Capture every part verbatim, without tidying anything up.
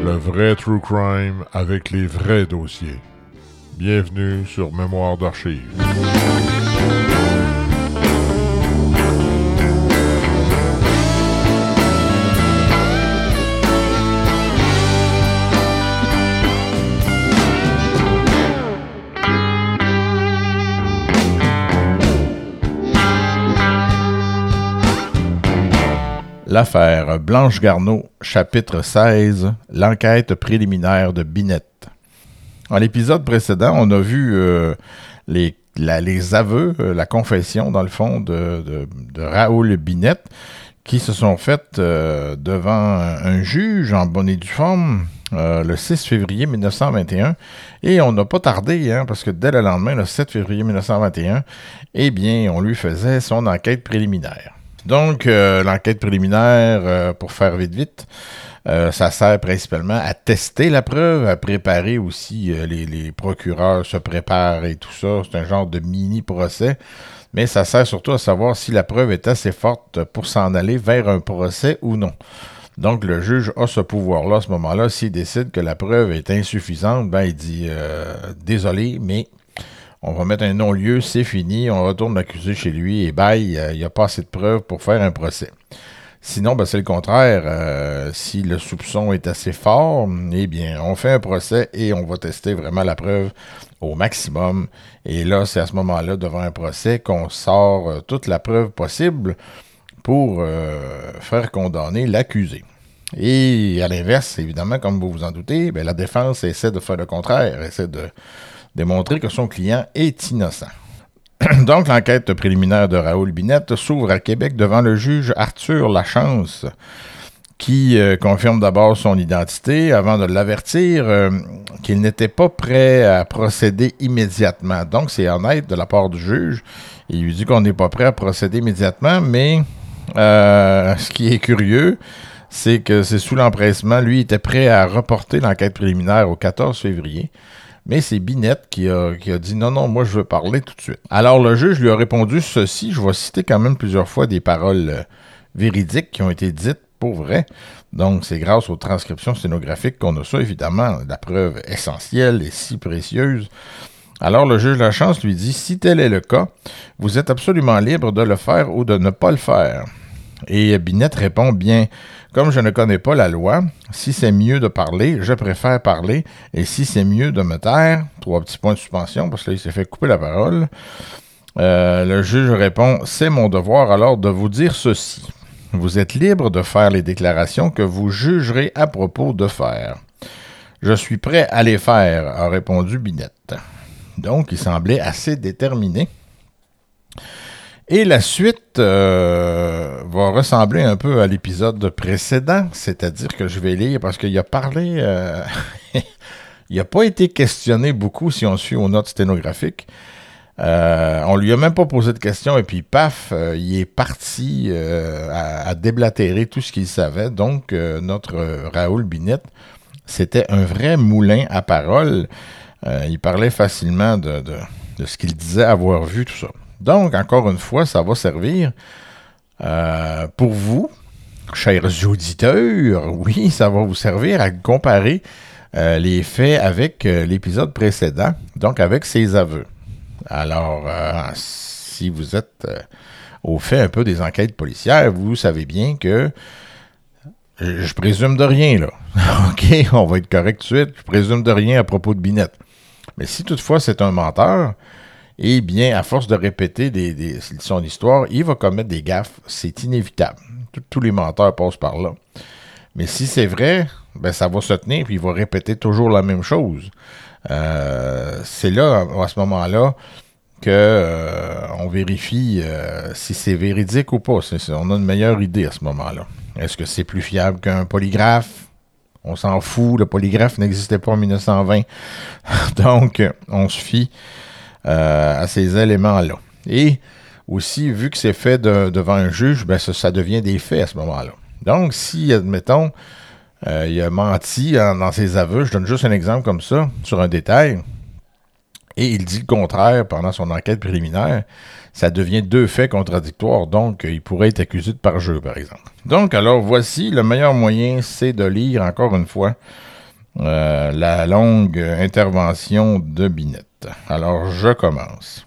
Le vrai True Crime avec les vrais dossiers. Bienvenue sur Mémoire d'Archives. L'affaire Blanche Garneau, chapitre seize, l'enquête préliminaire de Binette. Dans l'épisode précédent, on a vu euh, les, la, les aveux, euh, la confession, dans le fond, de, de, de Raoul Binette, qui se sont faites euh, devant un, un juge en bonne et due forme euh, le six février mille neuf cent vingt et un. Et on n'a pas tardé, hein, parce que dès le lendemain, le sept février mille neuf cent vingt et un, eh bien, on lui faisait son enquête préliminaire. Donc, euh, l'enquête préliminaire, euh, pour faire vite vite, euh, ça sert principalement à tester la preuve, à préparer aussi, euh, les, les procureurs se préparent et tout ça. C'est un genre de mini-procès, mais ça sert surtout à savoir si la preuve est assez forte pour s'en aller vers un procès ou non. Donc, le juge a ce pouvoir-là à ce moment-là. S'il décide que la preuve est insuffisante, ben il dit euh, « Désolé, mais... » On va mettre un non-lieu, c'est fini, on retourne l'accusé chez lui et bye, il n'y a pas assez de preuves pour faire un procès. Sinon, ben, c'est le contraire. Euh, si le soupçon est assez fort, eh bien, on fait un procès et on va tester vraiment la preuve au maximum. Et là, c'est à ce moment-là, devant un procès, qu'on sort euh, toute la preuve possible pour euh, faire condamner l'accusé. Et à l'inverse, évidemment, comme vous vous en doutez, ben, la défense essaie de faire le contraire, essaie de démontrer que son client est innocent. Donc, l'enquête préliminaire de Raoul Binette s'ouvre à Québec devant le juge Arthur Lachance, qui euh, confirme d'abord son identité avant de l'avertir euh, qu'il n'était pas prêt à procéder immédiatement. Donc, c'est honnête de la part du juge. Il lui dit qu'on n'est pas prêt à procéder immédiatement, mais euh, ce qui est curieux, c'est que c'est sous l'empressement. Lui était prêt à reporter l'enquête préliminaire au quatorze février. Mais c'est Binette qui a, qui a dit « Non, non, moi, je veux parler tout de suite. » Alors, le juge lui a répondu ceci. Je vais citer quand même plusieurs fois des paroles euh, véridiques qui ont été dites pour vrai. Donc, c'est grâce aux transcriptions sténographiques qu'on a ça, évidemment. La preuve essentielle et si précieuse. Alors, le juge Lachance lui dit « Si tel est le cas, vous êtes absolument libre de le faire ou de ne pas le faire. » Et Binette répond « Bien, comme je ne connais pas la loi, si c'est mieux de parler, je préfère parler, et si c'est mieux de me taire, trois petits points de suspension, parce que là, il s'est fait couper la parole. Euh, le juge répond « C'est mon devoir alors de vous dire ceci. Vous êtes libre de faire les déclarations que vous jugerez à propos de faire. Je suis prêt à les faire, a répondu Binette. » Donc, il semblait assez déterminé. Et la suite euh, va ressembler un peu à l'épisode précédent, c'est-à-dire que je vais lire parce qu'il a parlé, euh, il n'a pas été questionné beaucoup si on suit aux notes sténographiques. Euh, on lui a même pas posé de questions et puis paf, euh, il est parti euh, à, à déblatérer tout ce qu'il savait. Donc euh, notre euh, Raoul Binette, c'était un vrai moulin à paroles. Euh, il parlait facilement de, de, de ce qu'il disait avoir vu, tout ça. Donc, encore une fois, ça va servir euh, pour vous, chers auditeurs. Oui, ça va vous servir à comparer euh, les faits avec euh, l'épisode précédent, donc avec ses aveux. Alors, euh, si vous êtes euh, au fait un peu des enquêtes policières, vous savez bien que je, je présume de rien, là. OK, on va être correct tout de suite. Je présume de rien à propos de Binette. Mais si toutefois c'est un menteur, eh bien, à force de répéter des, des, son histoire, il va commettre des gaffes. C'est inévitable. Tous, tous les menteurs passent par là. Mais si c'est vrai, ben ça va se tenir, puis il va répéter toujours la même chose. Euh, c'est là, à ce moment-là, qu'on euh, vérifie euh, si c'est véridique ou pas. C'est, c'est, on a une meilleure idée à ce moment-là. Est-ce que c'est plus fiable qu'un polygraphe? On s'en fout, le polygraphe n'existait pas en dix-neuf cent vingt. Donc, on se fie Euh, à ces éléments-là. Et aussi, vu que c'est fait de, devant un juge, ben ça, ça devient des faits à ce moment-là. Donc, si, admettons, euh, il a menti en, dans ses aveux, je donne juste un exemple comme ça, sur un détail, et il dit le contraire pendant son enquête préliminaire, ça devient deux faits contradictoires, donc il pourrait être accusé de parjure, par exemple. Donc, alors, voici, le meilleur moyen, c'est de lire, encore une fois, euh, la longue intervention de Binette. Alors, je commence.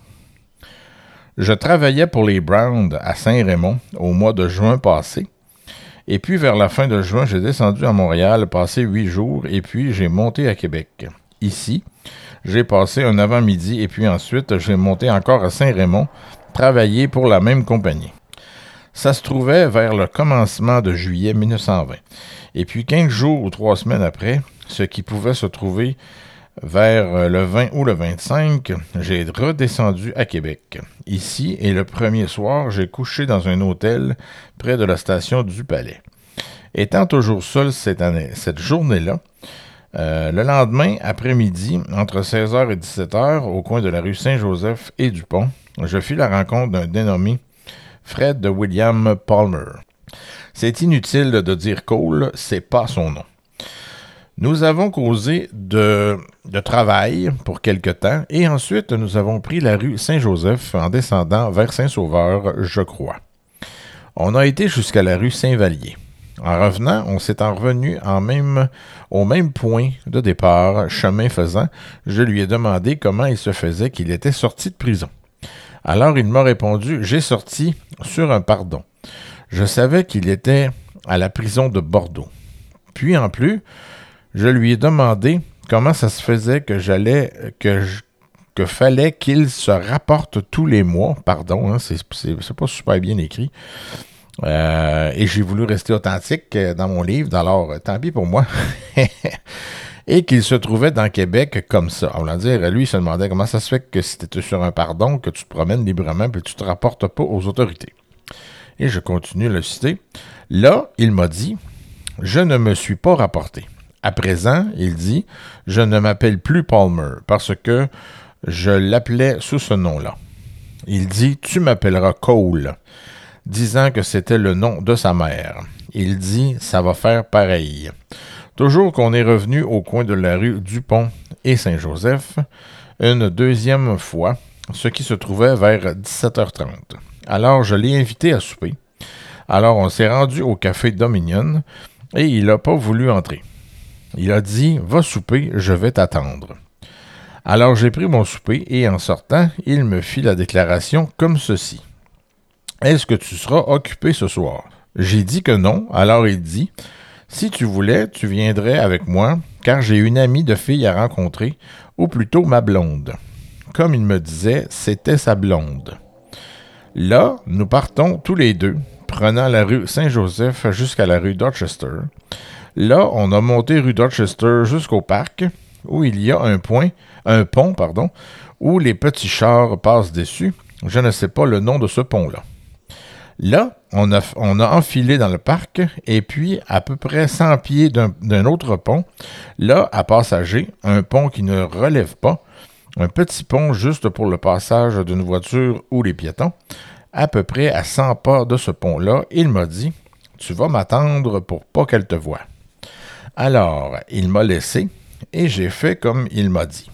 Je travaillais pour les Browns à Saint-Raymond au mois de juin passé. Et puis, vers la fin de juin, j'ai descendu à Montréal, passé huit jours, et puis j'ai monté à Québec. Ici, j'ai passé un avant-midi, et puis ensuite, j'ai monté encore à Saint-Raymond, travailler pour la même compagnie. Ça se trouvait vers le commencement de juillet mille neuf cent vingt. Et puis, quinze jours ou trois semaines après, ce qui pouvait se trouver vers le vingt ou le vingt-cinq, j'ai redescendu à Québec. Ici, et le premier soir, j'ai couché dans un hôtel près de la station du Palais. Étant toujours seul cette année, cette journée-là, euh, le lendemain après-midi, entre seize heures et dix-sept heures, au coin de la rue Saint-Joseph et du Pont, je fis la rencontre d'un dénommé Fred William Palmer. C'est inutile de dire Cole, c'est pas son nom. Nous avons causé de, de travail pour quelque temps et ensuite nous avons pris la rue Saint-Joseph en descendant vers Saint-Sauveur, je crois. On a été jusqu'à la rue Saint-Vallier. En revenant, on s'est en revenu en même, au même point de départ, chemin faisant. Je lui ai demandé comment il se faisait qu'il était sorti de prison. Alors il m'a répondu « J'ai sorti sur un pardon. Je savais qu'il était à la prison de Bordeaux. » Puis en plus, je lui ai demandé comment ça se faisait que j'allais, que, je, que fallait qu'il se rapporte tous les mois, pardon, hein, c'est, c'est, c'est pas super bien écrit, euh, et j'ai voulu rester authentique dans mon livre, alors tant pis pour moi, et qu'il se trouvait dans Québec comme ça. On va dire, lui, il se demandait comment ça se fait que si tu étais sur un pardon, que tu te promènes librement, puis tu te rapportes pas aux autorités. Et je continue à le citer. Là, il m'a dit, je ne me suis pas rapporté. À présent, il dit, je ne m'appelle plus Palmer parce que je l'appelais sous ce nom-là. Il dit, tu m'appelleras Cole, disant que c'était le nom de sa mère. Il dit, ça va faire pareil. Toujours qu'on est revenu au coin de la rue Dupont et Saint-Joseph, une deuxième fois, ce qui se trouvait vers dix-sept heures trente. Alors, je l'ai invité à souper. Alors, on s'est rendu au café Dominion et il n'a pas voulu entrer. Il a dit « Va souper, je vais t'attendre ». Alors j'ai pris mon souper et en sortant, il me fit la déclaration comme ceci. « Est-ce que tu seras occupé ce soir? » J'ai dit que non, alors il dit « Si tu voulais, tu viendrais avec moi, car j'ai une amie de fille à rencontrer, ou plutôt ma blonde. » Comme il me disait, c'était sa blonde. Là, nous partons tous les deux, prenant la rue Saint-Joseph jusqu'à la rue Dorchester. Là, on a monté rue Dorchester jusqu'au parc, où il y a un point, un pont, pardon, où les petits chars passent dessus. Je ne sais pas le nom de ce pont-là. Là, on a, on a enfilé dans le parc, et puis à peu près cent pieds d'un, d'un autre pont, là, à passager, un pont qui ne relève pas, un petit pont juste pour le passage d'une voiture ou les piétons, à peu près à cent pas de ce pont-là, il m'a dit « Tu vas m'attendre pour pas qu'elle te voie. » Alors, il m'a laissé et j'ai fait comme il m'a dit.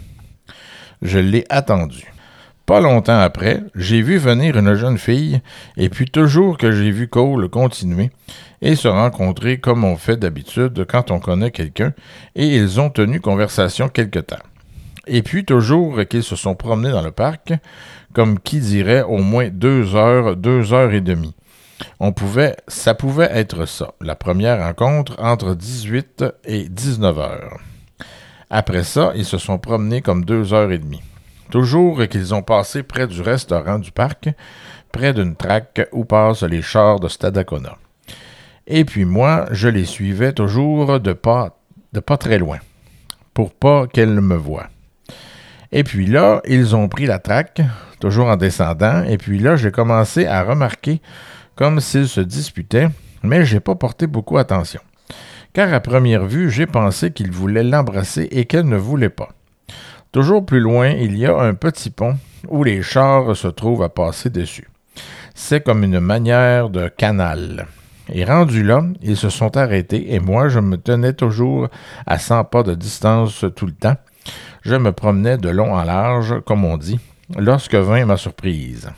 Je l'ai attendu. Pas longtemps après, j'ai vu venir une jeune fille et puis toujours que j'ai vu Cole continuer et se rencontrer comme on fait d'habitude quand on connaît quelqu'un et ils ont tenu conversation quelque temps. Et puis toujours qu'ils se sont promenés dans le parc, comme qui dirait au moins deux heures, deux heures et demie. On pouvait, ça pouvait être ça, la première rencontre entre dix-huit et dix-neuf heures. Après ça, ils se sont promenés comme deux heures et demie. Toujours qu'ils ont passé près du restaurant du parc, près d'une traque où passent les chars de Stadacona. Et puis moi, je les suivais toujours de pas, de pas très loin, pour pas qu'elles me voient. Et puis là, ils ont pris la traque, toujours en descendant, et puis là, j'ai commencé à remarquer comme s'ils se disputaient, mais j'ai pas porté beaucoup attention. Car à première vue, j'ai pensé qu'il voulait l'embrasser et qu'elle ne voulait pas. Toujours plus loin, il y a un petit pont où les chars se trouvent à passer dessus. C'est comme une manière de canal. Et rendu là, ils se sont arrêtés et moi, je me tenais toujours à cent pas de distance tout le temps. Je me promenais de long en large, comme on dit, lorsque vint ma surprise.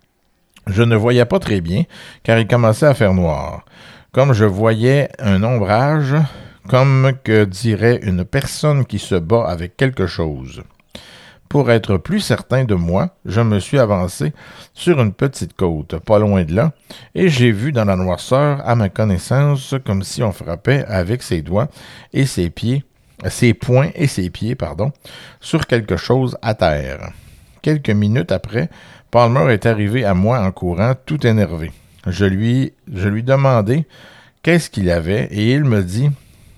Je ne voyais pas très bien, car il commençait à faire noir. Comme je voyais un ombrage, comme que dirait une personne qui se bat avec quelque chose. Pour être plus certain de moi, je me suis avancé sur une petite côte, pas loin de là, et j'ai vu dans la noirceur, à ma connaissance, comme si on frappait avec ses doigts et ses pieds, ses poings et ses pieds, pardon, sur quelque chose à terre. Quelques minutes après, Palmer est arrivé à moi en courant, tout énervé. Je lui, je lui demandai qu'est-ce qu'il avait, et il me dit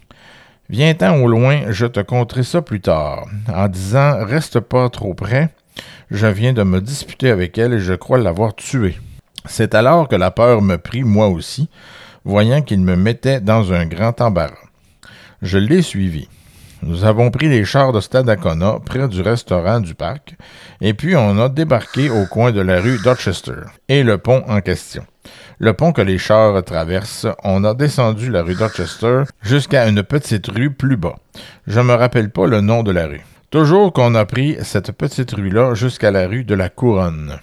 « Viens-t'en au loin, je te conterai ça plus tard. » En disant « Reste pas trop près, je viens de me disputer avec elle et je crois l'avoir tuée. » C'est alors que la peur me prit moi aussi, voyant qu'il me mettait dans un grand embarras. Je l'ai suivi. Nous avons pris les chars de Stadacona près du restaurant du parc, et puis on a débarqué au coin de la rue Dorchester et le pont en question. Le pont que les chars traversent, on a descendu la rue Dorchester jusqu'à une petite rue plus bas. Je me rappelle pas le nom de la rue. Toujours qu'on a pris cette petite rue-là jusqu'à la rue de la Couronne.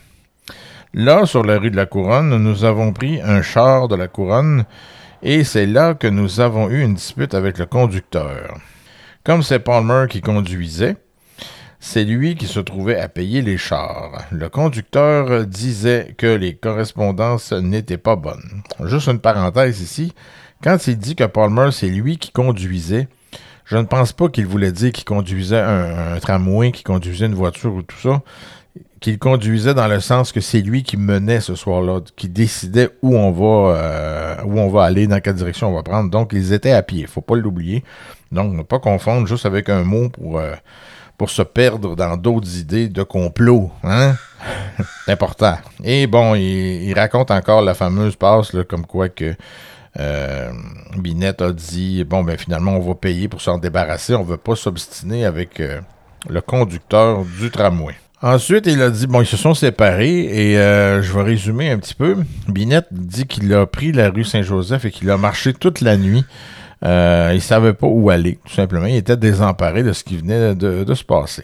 Là, sur la rue de la Couronne, nous avons pris un char de la Couronne, et c'est là que nous avons eu une dispute avec le conducteur. Comme c'est Palmer qui conduisait, c'est lui qui se trouvait à payer les chars. Le conducteur disait que les correspondances n'étaient pas bonnes. Juste une parenthèse ici, quand il dit que Palmer, c'est lui qui conduisait, je ne pense pas qu'il voulait dire qu'il conduisait un, un tramway, qu'il conduisait une voiture ou tout ça, qu'il conduisait dans le sens que c'est lui qui menait ce soir-là, qui décidait où on va euh, où on va aller, dans quelle direction on va prendre. Donc, ils étaient à pied, il ne faut pas l'oublier. Donc, ne pas confondre juste avec un mot pour, euh, pour se perdre dans d'autres idées de complot. Hein? C'est important. Et bon, il, il raconte encore la fameuse passe, là, comme quoi que euh, Binette a dit, bon, ben finalement, on va payer pour s'en débarrasser. On ne veut pas s'obstiner avec euh, le conducteur du tramway. Ensuite, il a dit, bon, ils se sont séparés et euh, je vais résumer un petit peu. Binette dit qu'il a pris la rue Saint-Joseph et qu'il a marché toute la nuit. Euh, il ne savait pas où aller, tout simplement. Il était désemparé de ce qui venait de, de se passer.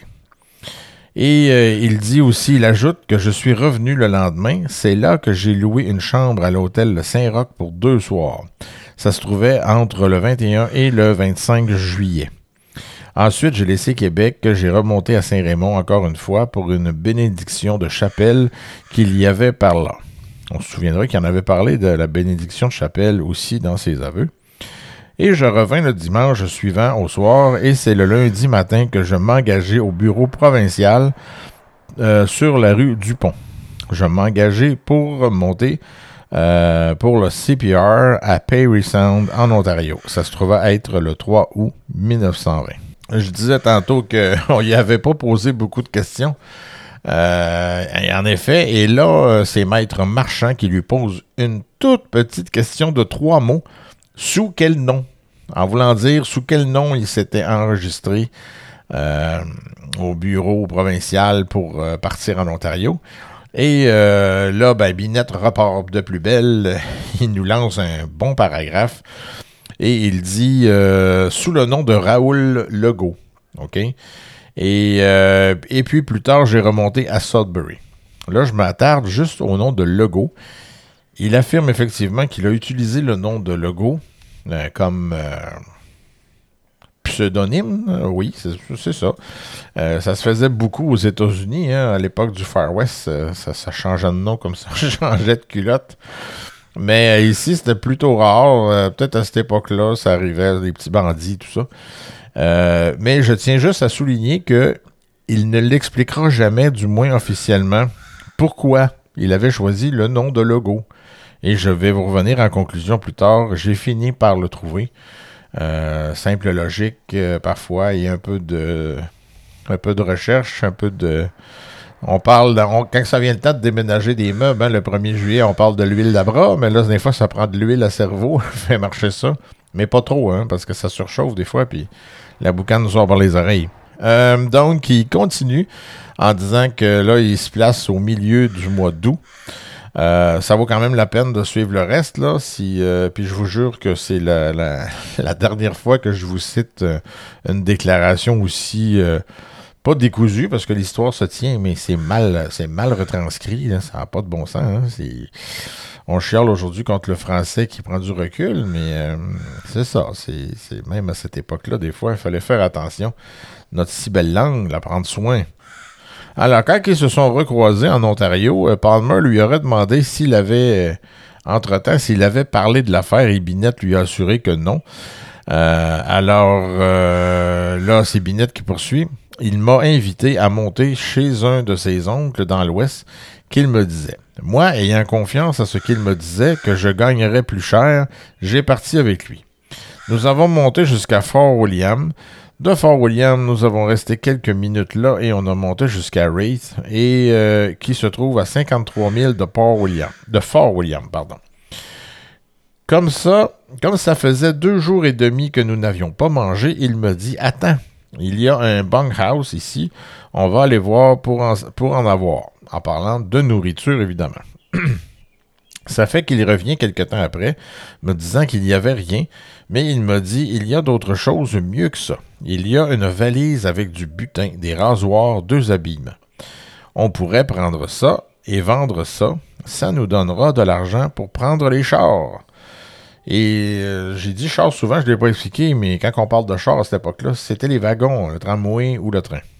Et euh, il dit aussi, il ajoute que je suis revenu le lendemain. C'est là que j'ai loué une chambre à l'hôtel de Saint-Roch pour deux soirs. Ça se trouvait entre le vingt et un et le vingt-cinq juillet. Ensuite, j'ai laissé Québec, que j'ai remonté à Saint-Raymond encore une fois pour une bénédiction de chapelle qu'il y avait par là. On se souviendra qu'il en avait parlé de la bénédiction de chapelle aussi dans ses aveux. Et je revins le dimanche suivant au soir, et c'est le lundi matin que je m'engageai au bureau provincial euh, sur la rue Dupont. Je m'engageai pour monter euh, pour le C P R à Parry Sound en Ontario. Ça se trouvait être le trois août mille neuf cent vingt. Je disais tantôt qu'on n'y avait pas posé beaucoup de questions. Euh, et en effet, et là, c'est Maître Marchand qui lui pose une toute petite question de trois mots. Sous quel nom? En voulant dire sous quel nom il s'était enregistré euh, au bureau provincial pour euh, partir en Ontario. Et euh, là, ben, Binette repart de plus belle. Il nous lance un bon paragraphe. Et il dit euh, sous le nom de Raoul Legault. OK? Et, euh, et puis plus tard, j'ai remonté à Sudbury. Là, je m'attarde juste au nom de Legault. Il affirme effectivement qu'il a utilisé le nom de Legault euh, comme euh, pseudonyme. Euh, oui, c'est, c'est ça. Euh, ça se faisait beaucoup aux États-Unis. Hein, à l'époque du Far West, euh, ça, ça changeait de nom comme ça. changeait de culotte. Mais euh, ici, c'était plutôt rare. Euh, peut-être à cette époque-là, ça arrivait, des petits bandits, tout ça. Euh, mais je tiens juste à souligner que il ne l'expliquera jamais, du moins officiellement, pourquoi il avait choisi le nom de Legault. Et je vais vous revenir en conclusion plus tard. J'ai fini par le trouver. Euh, simple logique, euh, parfois, il y a un peu de, un peu de recherche, un peu de... On parle, de, on, quand ça vient le temps de déménager des meubles, hein, le premier juillet, on parle de l'huile à bras, mais là, des fois, ça prend de l'huile à cerveau, fait marcher ça. Mais pas trop, hein, parce que ça surchauffe des fois, puis la boucane nous sort par les oreilles. Euh, donc, il continue en disant que là, il se place au milieu du mois d'août. Euh, ça vaut quand même la peine de suivre le reste, là. Si, euh, puis je vous jure que c'est la, la, la dernière fois que je vous cite euh, une déclaration aussi... Euh, pas décousu, parce que l'histoire se tient, mais c'est mal c'est mal retranscrit, là, ça n'a pas de bon sens. Hein, c'est... on chiale aujourd'hui contre le français qui prend du recul, mais euh, c'est ça. C'est, c'est même à cette époque-là, des fois, il fallait faire attention. Notre si belle langue, la prendre soin. Alors, quand ils se sont recroisés en Ontario, Palmer lui aurait demandé s'il avait, entre-temps, s'il avait parlé de l'affaire et Binette lui a assuré que non. Euh, alors, euh, là, c'est Binette qui poursuit. Il m'a invité à monter chez un de ses oncles dans l'Ouest qu'il me disait. Moi, ayant confiance à ce qu'il me disait, que je gagnerais plus cher, j'ai parti avec lui. Nous avons monté jusqu'à Fort William. De Fort William, nous avons resté quelques minutes là et on a monté jusqu'à Wraith, et euh, qui se trouve à cinquante-trois milles de Port William, de Fort William, pardon. Comme ça, comme ça faisait deux jours et demi que nous n'avions pas mangé, il me dit « Attends, il y a un bunkhouse ici, on va aller voir pour en, pour en avoir. » En parlant de nourriture, évidemment. Ça fait qu'il revient quelque temps après, me disant qu'il n'y avait rien, mais il m'a dit « Il y a d'autres choses mieux que ça. Il y a une valise avec du butin, des rasoirs, deux habillements. On pourrait prendre ça et vendre ça. Ça nous donnera de l'argent pour prendre les chars. » Et euh, j'ai dit chars souvent, je ne l'ai pas expliqué, mais quand on parle de chars à cette époque-là, c'était les wagons, le tramway ou le train.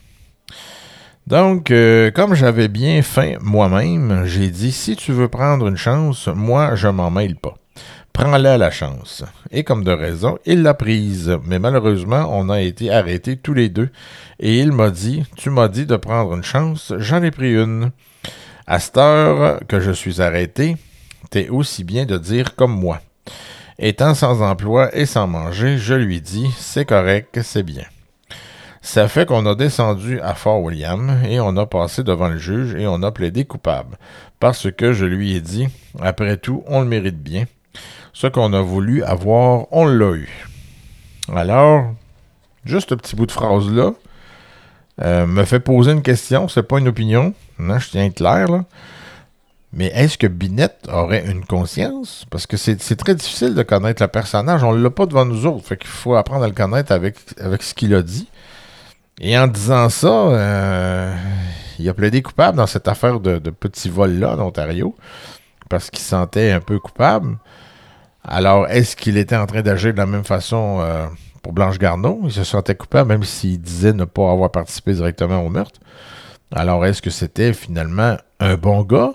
Donc, euh, comme j'avais bien faim moi-même, j'ai dit, si tu veux prendre une chance, moi, je m'en mêle pas. Prends-la la chance. Et comme de raison, il l'a prise. Mais malheureusement, on a été arrêtés tous les deux. Et il m'a dit, tu m'as dit de prendre une chance, j'en ai pris une. À cette heure que je suis arrêté, t'es aussi bien de dire comme moi. Étant sans emploi et sans manger, je lui dis, c'est correct, c'est bien. Ça fait qu'on a descendu à Fort William et on a passé devant le juge et on a plaidé coupable. Parce que je lui ai dit, après tout, on le mérite bien. Ce qu'on a voulu avoir, on l'a eu. Alors, juste un petit bout de phrase-là euh, me fait poser une question, c'est pas une opinion, non, je tiens à être clair, là. Mais est-ce que Binette aurait une conscience? Parce que c'est, c'est très difficile de connaître le personnage. On ne l'a pas devant nous autres. Fait qu'il faut apprendre à le connaître avec, avec ce qu'il a dit. Et en disant ça, euh, il a plaidé coupable dans cette affaire de, de petit vol-là en Ontario. Parce qu'il se sentait un peu coupable. Alors, est-ce qu'il était en train d'agir de la même façon euh, pour Blanche Garneau? Il se sentait coupable, même s'il disait ne pas avoir participé directement au meurtre. Alors, est-ce que c'était finalement un bon gars?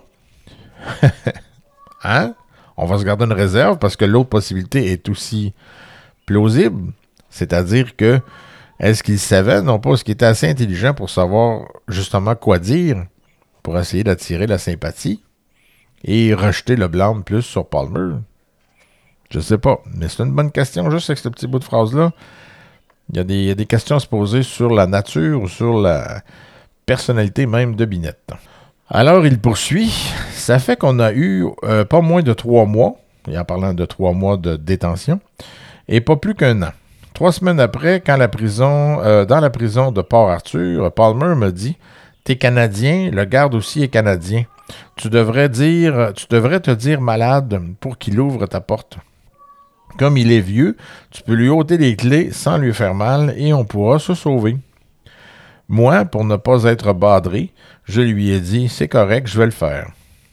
Hein? On va se garder une réserve parce que l'autre possibilité est aussi plausible. C'est-à-dire que, est-ce qu'il savait, non pas, est-ce qu'il était assez intelligent pour savoir justement quoi dire, pour essayer d'attirer la sympathie et rejeter le blâme plus sur Palmer? Je sais pas, mais c'est une bonne question, juste avec ce petit bout de phrase-là. Il y a des, il y a des questions à se poser sur la nature ou sur la personnalité même de Binette. Alors, il poursuit. Ça fait qu'on a eu euh, pas moins de trois mois, et en parlant de trois mois de détention, et pas plus qu'un an. Trois semaines après, quand la prison, euh, dans la prison de Port-Arthur, Palmer me dit « T'es Canadien, le garde aussi est Canadien. Tu devrais dire, tu devrais te dire malade pour qu'il ouvre ta porte. Comme il est vieux, tu peux lui ôter les clés sans lui faire mal et on pourra se sauver. » Moi, pour ne pas être badré, je lui ai dit « C'est correct, je vais le faire. »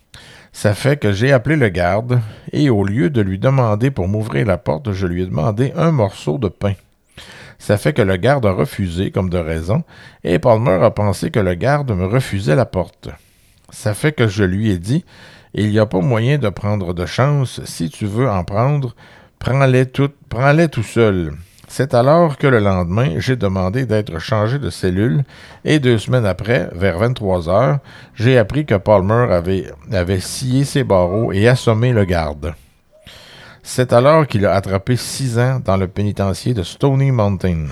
Ça fait que j'ai appelé le garde et au lieu de lui demander pour m'ouvrir la porte, je lui ai demandé un morceau de pain. Ça fait que le garde a refusé, comme de raison, et Palmer a pensé que le garde me refusait la porte. Ça fait que je lui ai dit « Il n'y a pas moyen de prendre de chance, si tu veux en prendre, prends-les toutes, prends-les tout seul. » C'est alors que le lendemain, j'ai demandé d'être changé de cellule et deux semaines après, vers vingt-trois heures, j'ai appris que Palmer avait, avait scié ses barreaux et assommé le garde. C'est alors qu'il a attrapé six ans dans le pénitencier de Stony Mountain.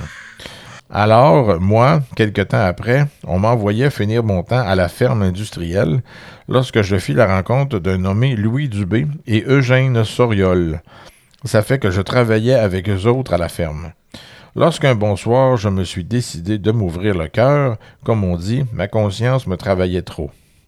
Alors, moi, quelque temps après, on m'envoyait finir mon temps à la ferme industrielle lorsque je fis la rencontre d'un nommé Louis Dubé et Eugène Soriol. Ça fait que je travaillais avec eux autres à la ferme. Lorsqu'un bon soir, je me suis décidé de m'ouvrir le cœur, comme on dit, ma conscience me travaillait trop.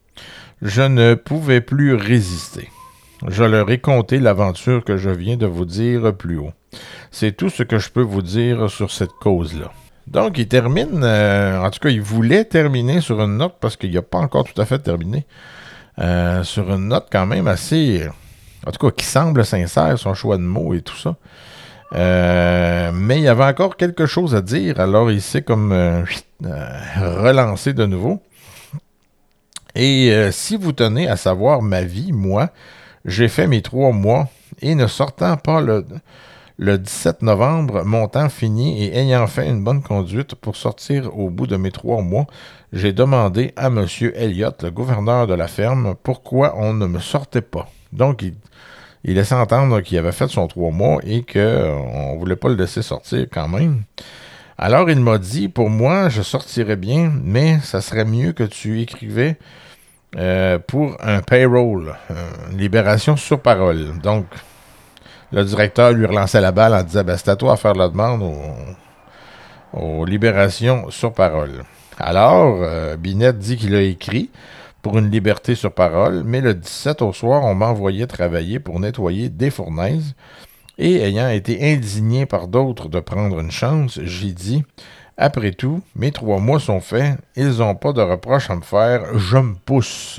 Je ne pouvais plus résister. Je leur ai conté l'aventure que je viens de vous dire plus haut. C'est tout ce que je peux vous dire sur cette cause-là. Donc, il termine, euh, en tout cas, il voulait terminer sur une note, parce qu'il n'a pas encore tout à fait terminé, euh, sur une note quand même assez... en tout cas, qui semble sincère, son choix de mots et tout ça. Euh, mais il y avait encore quelque chose à dire, alors il s'est comme euh, euh, relancé de nouveau. Et euh, si vous tenez à savoir ma vie, moi, j'ai fait mes trois mois et ne sortant pas le, le dix-sept novembre, mon temps fini et ayant fait une bonne conduite pour sortir au bout de mes trois mois, j'ai demandé à M. Elliott, le gouverneur de la ferme, pourquoi on ne me sortait pas. Donc, il, il laissait entendre qu'il avait fait son trois mois et qu'on ne voulait pas le laisser sortir quand même. Alors, il m'a dit, pour moi, je sortirais bien, mais ça serait mieux que tu écrivais euh, pour un payroll, une libération sur parole. Donc, le directeur lui relançait la balle en disant, ben, c'est à toi à faire la demande aux, aux libérations sur parole. Alors, euh, Binette dit qu'il a écrit pour une liberté sur parole, mais le dix-sept au soir, on m'a envoyé travailler pour nettoyer des fournaises. Et ayant été indigné par d'autres de prendre une chance, j'ai dit, après tout, mes trois mois sont faits, ils n'ont pas de reproche à me faire, je me pousse.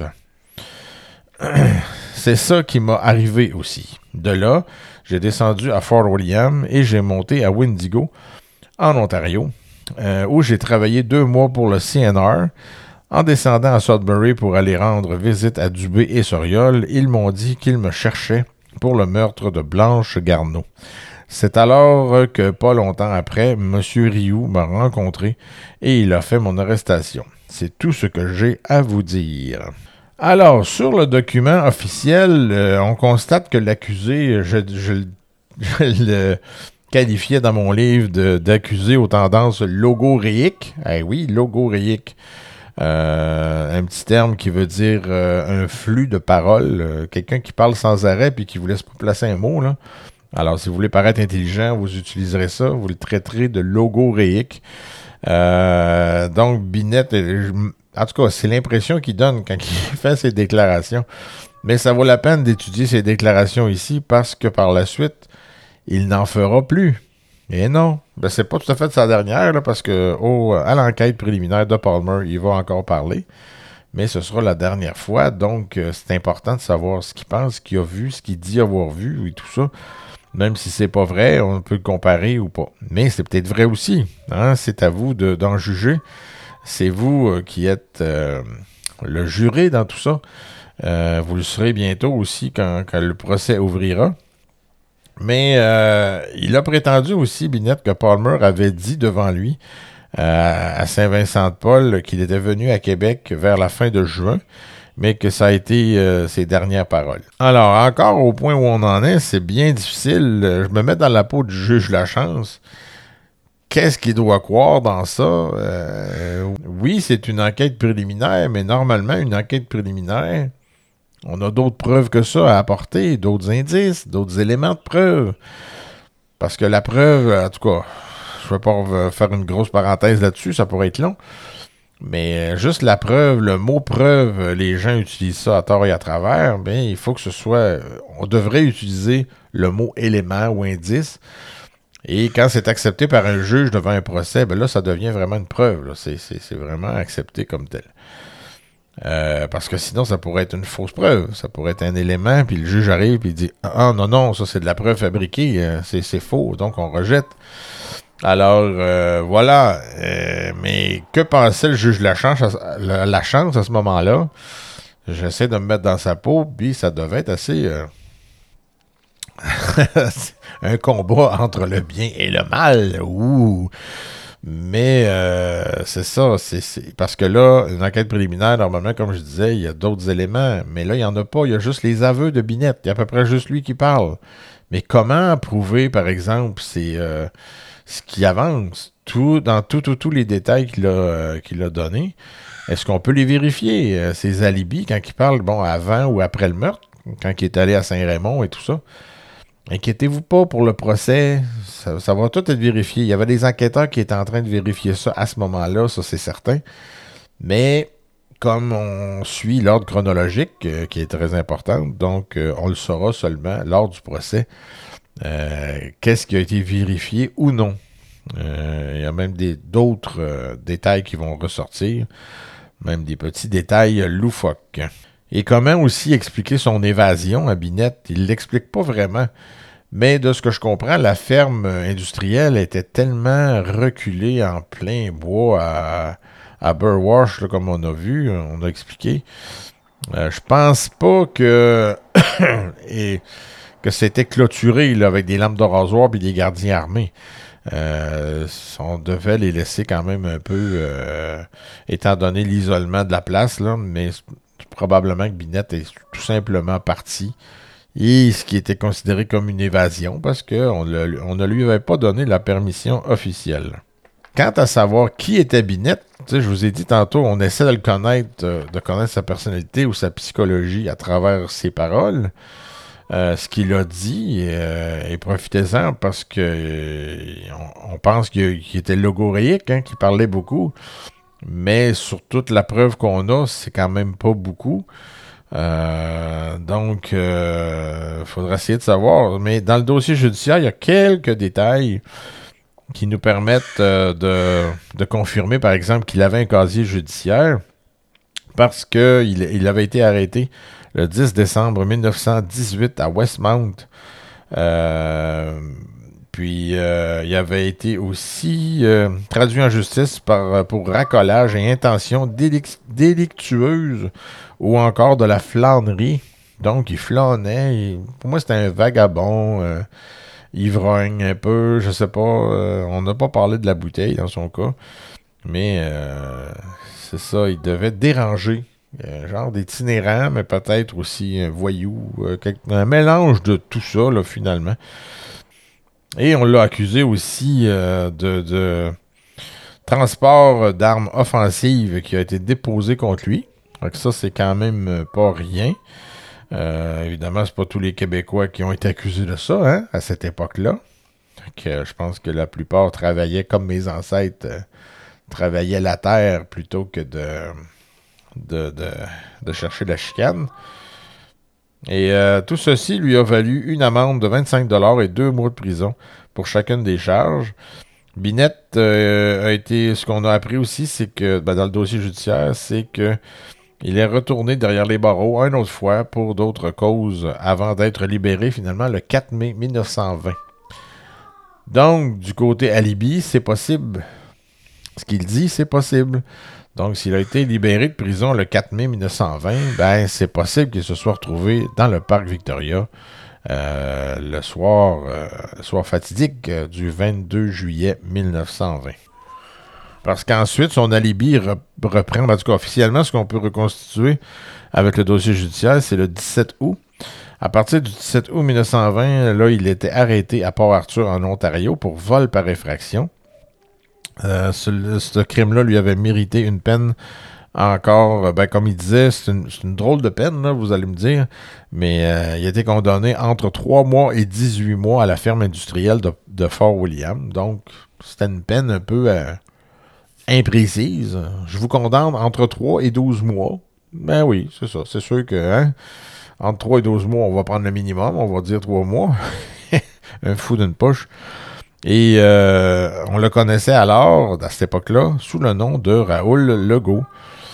C'est ça qui m'a arrivé aussi. De là, j'ai descendu à Fort William et j'ai monté à Windigo, en Ontario, euh, où j'ai travaillé deux mois pour le C N R. En descendant à Sudbury pour aller rendre visite à Dubé et Soriol, ils m'ont dit qu'ils me cherchaient pour le meurtre de Blanche Garneau. C'est alors que, pas longtemps après, M. Rioux m'a rencontré et il a fait mon arrestation. C'est tout ce que j'ai à vous dire. Alors, sur le document officiel, euh, on constate que l'accusé, je, je, je le qualifiais dans mon livre de, d'accusé aux tendances logoréiques. Eh oui, logoréique. Euh, un petit terme qui veut dire euh, un flux de paroles, euh, quelqu'un qui parle sans arrêt puis qui vous laisse pas placer un mot, là. Alors, si vous voulez paraître intelligent, vous utiliserez ça, vous le traiterez de logoréique. Euh, donc, Binette, en tout cas, c'est l'impression qu'il donne quand il fait ses déclarations. Mais ça vaut la peine d'étudier ses déclarations ici parce que par la suite, il n'en fera plus. Et non, ben c'est pas tout à fait sa dernière, là, parce que oh, à l'enquête préliminaire de Palmer, il va encore parler. Mais ce sera la dernière fois, donc euh, c'est important de savoir ce qu'il pense, ce qu'il a vu, ce qu'il dit avoir vu et tout ça. Même si c'est pas vrai, on peut le comparer ou pas. Mais c'est peut-être vrai aussi. Hein? C'est à vous de, d'en juger. C'est vous euh, qui êtes euh, le juré dans tout ça. Euh, vous le serez bientôt aussi quand, quand le procès ouvrira. Mais euh, il a prétendu aussi, Binette, que Palmer avait dit devant lui euh, à Saint-Vincent-de-Paul qu'il était venu à Québec vers la fin de juin, mais que ça a été euh, ses dernières paroles. Alors, encore au point où on en est, c'est bien difficile. Je me mets dans la peau du juge Lachance. Qu'est-ce qu'il doit croire dans ça? Euh, oui, c'est une enquête préliminaire, mais normalement, une enquête préliminaire, on a d'autres preuves que ça à apporter, d'autres indices, d'autres éléments de preuve. Parce que la preuve, en tout cas, je ne vais pas faire une grosse parenthèse là-dessus, ça pourrait être long. Mais juste la preuve, le mot preuve, les gens utilisent ça à tort et à travers, bien, il faut que ce soit... On devrait utiliser le mot élément ou indice. Et quand c'est accepté par un juge devant un procès, bien là, ça devient vraiment une preuve. Là. C'est, c'est, c'est vraiment accepté comme tel. Euh, parce que sinon, ça pourrait être une fausse preuve. Ça pourrait être un élément, puis le juge arrive et il dit « Ah non, non, ça c'est de la preuve fabriquée, c'est, c'est faux, donc on rejette. » Alors, euh, voilà. Euh, mais que pensait le juge Lachance à, la, la chance à ce moment-là? J'essaie de me mettre dans sa peau, puis ça devait être assez... Euh, un combat entre le bien et le mal. Ouh! Mais euh, c'est ça, c'est, c'est parce que là, une enquête préliminaire, normalement, comme je disais, il y a d'autres éléments, mais là, il n'y en a pas. Il y a juste les aveux de Binette. Il y a à peu près juste lui qui parle. Mais comment prouver, par exemple, c'est, euh, ce qui avance tout, dans tous tout, tout les détails qu'il a, euh, qu'il a donnés? Est-ce qu'on peut les vérifier, euh, ses alibis, quand il parle, bon, avant ou après le meurtre, quand il est allé à Saint-Raymond et tout ça? Inquiétez-vous pas pour le procès, ça, ça va tout être vérifié. Il y avait des enquêteurs qui étaient en train de vérifier ça à ce moment-là, ça c'est certain. Mais comme on suit l'ordre chronologique, euh, qui est très important, donc euh, on le saura seulement lors du procès, euh, qu'est-ce qui a été vérifié ou non. Euh, il y a même des, d'autres euh, détails qui vont ressortir, même des petits détails loufoques. Et comment aussi expliquer son évasion à Binette? Il ne l'explique pas vraiment. Mais de ce que je comprends, la ferme industrielle était tellement reculée en plein bois à, à Burwash, là, comme on a vu, on a expliqué. Euh, je pense pas que et, que c'était clôturé là, avec des lampes de rasoir et des gardiens armés. Euh, on devait les laisser quand même un peu, euh, étant donné l'isolement de la place, là, mais probablement que Binette est tout simplement parti. Et ce qui était considéré comme une évasion, parce qu'on on ne lui avait pas donné la permission officielle. Quant à savoir qui était Binette, je vous ai dit tantôt, on essaie de le connaître, de connaître sa personnalité ou sa psychologie à travers ses paroles. Euh, ce qu'il a dit, euh, et profitez-en parce que euh, on, on pense qu'il, qu'il était logoréique, hein, qu'il parlait beaucoup, mais sur toute la preuve qu'on a, c'est quand même pas beaucoup. Euh, donc, il euh, faudra essayer de savoir. Mais dans le dossier judiciaire, il y a quelques détails qui nous permettent euh, de, de confirmer, par exemple, qu'il avait un casier judiciaire parce qu'il il avait été arrêté le dix décembre mille neuf cent dix-huit à Westmount. Euh, puis, euh, il avait été aussi euh, traduit en justice par, pour racolage et intention délic- délictueuse ou encore de la flânerie. Donc, il flânait. Il, pour moi, c'était un vagabond, euh, ivrogne un peu, je sais pas. Euh, on n'a pas parlé de la bouteille dans son cas. Mais euh, c'est ça, il devait déranger. Euh, genre d'itinérant, mais peut-être aussi un voyou. Euh, quelque, un mélange de tout ça, là, finalement. Et on l'a accusé aussi euh, de, de transport d'armes offensives qui a été déposé contre lui. Donc ça, c'est quand même pas rien. Euh, évidemment, c'est pas tous les Québécois qui ont été accusés de ça, hein, à cette époque-là. Donc, euh, je pense que la plupart travaillaient comme mes ancêtres, euh, travaillaient la terre plutôt que de, de, de, de chercher la chicane. Et euh, tout ceci lui a valu une amende de vingt-cinq dollars et deux mois de prison pour chacune des charges. Binette euh, a été, ce qu'on a appris aussi, c'est que, ben, dans le dossier judiciaire, c'est que il est retourné derrière les barreaux une autre fois pour d'autres causes avant d'être libéré finalement le quatre mai mille neuf cent vingt. Donc, du côté alibi, c'est possible. Ce qu'il dit, c'est possible. Donc, s'il a été libéré de prison le quatre mai mille neuf cent vingt, ben, c'est possible qu'il se soit retrouvé dans le parc Victoria euh, le soir, euh, le soir fatidique euh, du vingt-deux juillet mille neuf cent vingt. Parce qu'ensuite, son alibi re- reprend, en tout cas officiellement, ce qu'on peut reconstituer avec le dossier judiciaire, c'est le dix-sept août. À partir du dix-sept août mille neuf cent vingt, là, il était arrêté à Port-Arthur, en Ontario, pour vol par effraction. Euh, ce, ce crime-là lui avait mérité une peine encore, ben, comme il disait, c'est une, c'est une drôle de peine, là, vous allez me dire, mais euh, il a été condamné entre trois mois et dix-huit mois à la ferme industrielle de, de Fort William. Donc, c'était une peine un peu euh, imprécise. Je vous condamne entre trois et douze mois. Ben oui, c'est ça. C'est sûr que hein, entre trois et douze mois, on va prendre le minimum, on va dire trois mois. Un fou d'une poche. Et euh, on le connaissait alors, à cette époque-là, sous le nom de Raoul Legault.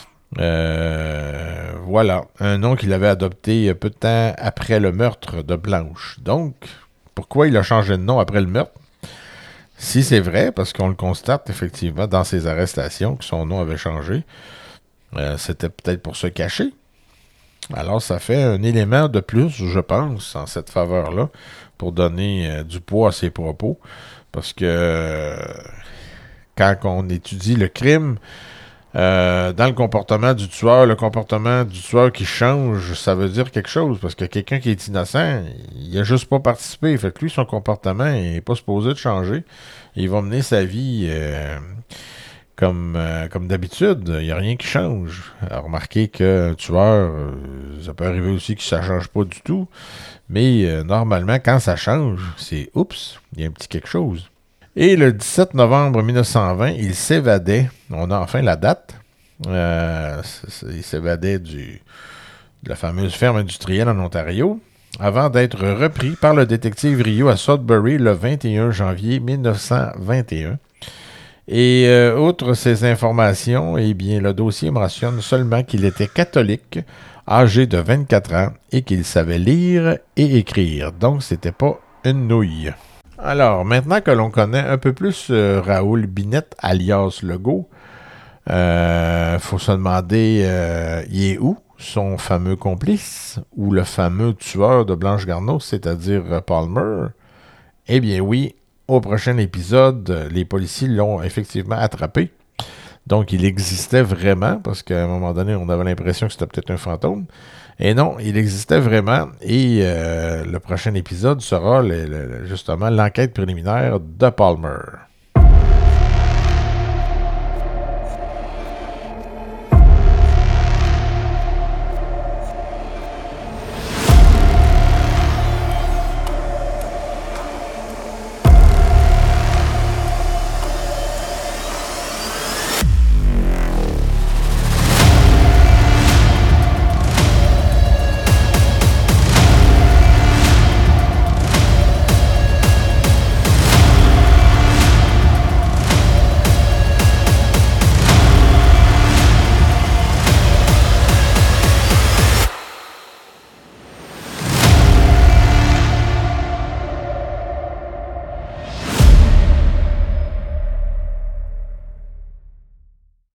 Euh, voilà, un nom qu'il avait adopté peu de temps après le meurtre de Blanche. Donc, pourquoi il a changé de nom après le meurtre? Si c'est vrai, parce qu'on le constate effectivement dans ses arrestations que son nom avait changé, euh, c'était peut-être pour se cacher. Alors, ça fait un élément de plus, je pense, en cette faveur-là, pour donner euh, du poids à ses propos. Parce que euh, quand on étudie le crime, euh, dans le comportement du tueur, le comportement du tueur qui change, ça veut dire quelque chose. Parce que quelqu'un qui est innocent, il n'a juste pas participé. Fait que lui, son comportement n'est pas supposé de changer. Il va mener sa vie euh, comme, euh, comme d'habitude. Il n'y a rien qui change. Alors, remarquez qu'un tueur, euh, ça peut arriver aussi que ça ne change pas du tout. Mais euh, normalement, quand ça change, c'est « oups », il y a un petit quelque chose. Et le dix-sept novembre mille neuf cent vingt, il s'évadait, on a enfin la date, euh, il s'évadait du, de la fameuse ferme industrielle en Ontario, avant d'être repris par le détective Rio à Sudbury le vingt et un janvier mille neuf cent vingt et un. Et euh, outre ces informations, eh bien, le dossier mentionne seulement qu'il était catholique, âgé de vingt-quatre ans et qu'il savait lire et écrire. Donc, c'était pas une nouille. Alors, maintenant que l'on connaît un peu plus euh, Raoul Binette, alias Legault, il euh, faut se demander, euh, il est où son fameux complice ou le fameux tueur de Blanche Garneau, c'est-à-dire euh, Palmer? Eh bien oui, au prochain épisode, les policiers l'ont effectivement attrapé. Donc, il existait vraiment, parce qu'à un moment donné, on avait l'impression que c'était peut-être un fantôme. Et non, il existait vraiment. Et euh, le prochain épisode sera le, le, justement l'enquête préliminaire de Palmer.